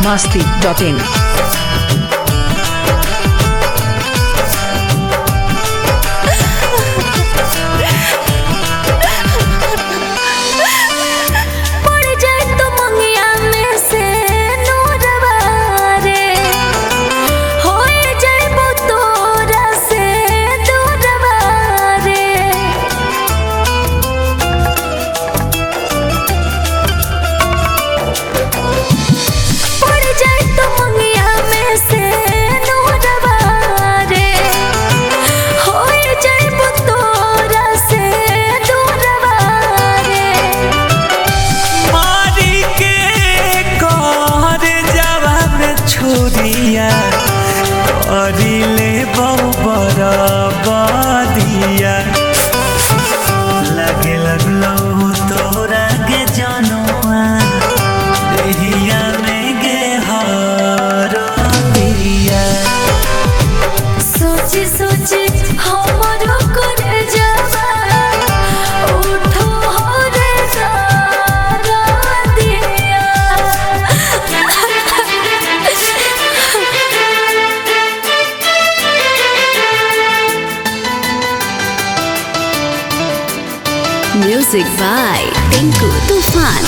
biharmasti.in अरिले बौबरा बादिया लगे लगलो तोरा के जनवा देहिया में गे हरो दिया सोची सोची हमरो करे जावा उठो हो रे सारा दिया Music by Tinku Tufan.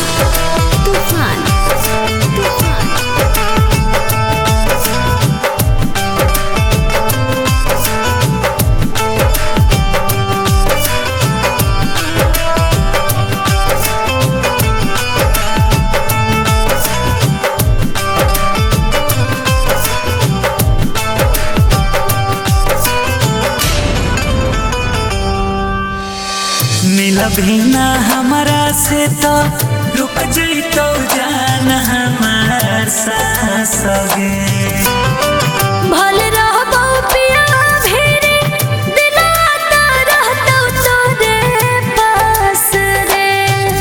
मिलबी ना हमारा से तो रुक जइतो जान हमार सास गे भले रहबो पिया भेरे दिलाता रहतो तोरे पास रे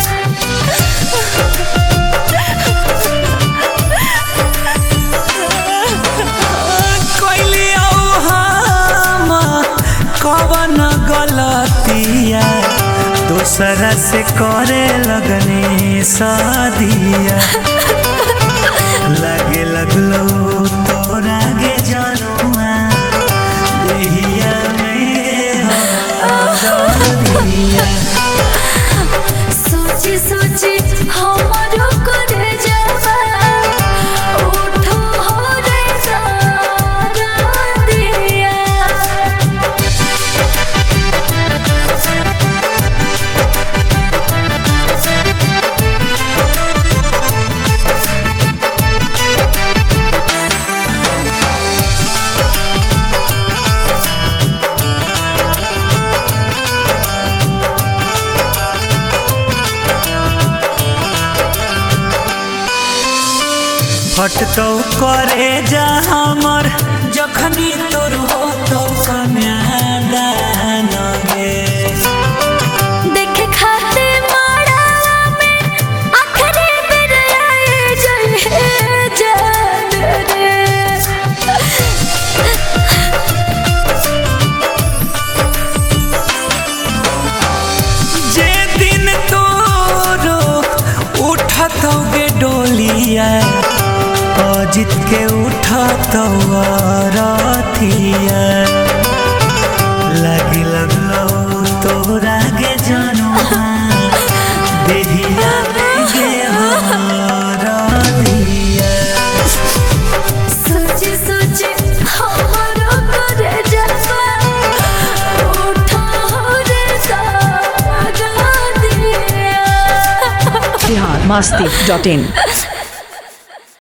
कोइली औ हम कवन गलतिया दूसरा से करे लगनी शादिया लगे लगलो तोरा गे जनुआ देहिया में दिया सोची सोची हमरो करे जावा उठो हो रे सारा दिया फटतो करे जा हमर जखनी तोर हो तो कन्यादान गे देखे खाते माड़ा में आखिरी बेर आए जहे जान रे जे दिन तोरो उठत गे डोलिया अजित के उठत रथिया लगी लगलो तोरा गे जनुआ देहिया में गे दिया सोची सोची हमरो करे जावा उठो हो रे सारा दिया biharmasti.in